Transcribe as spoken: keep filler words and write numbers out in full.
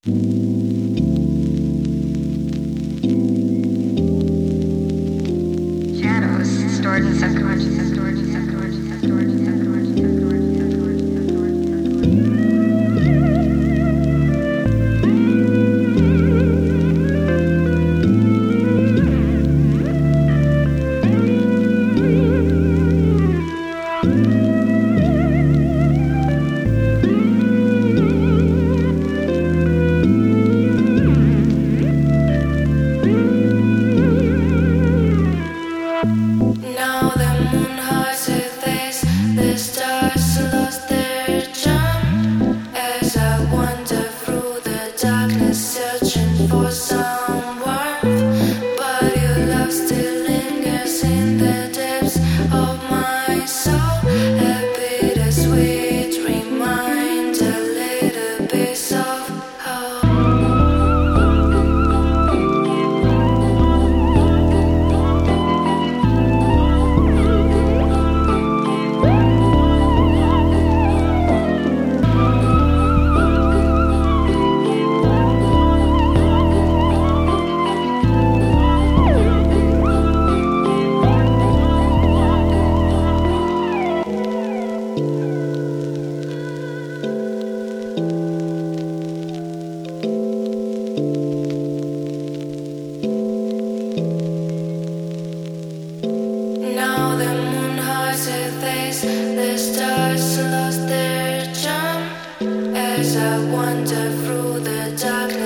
Shadows stored in subconscious, stored in subconscious, stored in subconscious, stored in Now the moon hides her face, the stars lost their charm. As I wander through the darkness, searching for some warmth, but your love still lingers in the depths of my soul. A bittersweet reminder, little piece of hope. Now the moon hides her face, the stars lost their charm. As I wander through the darkness,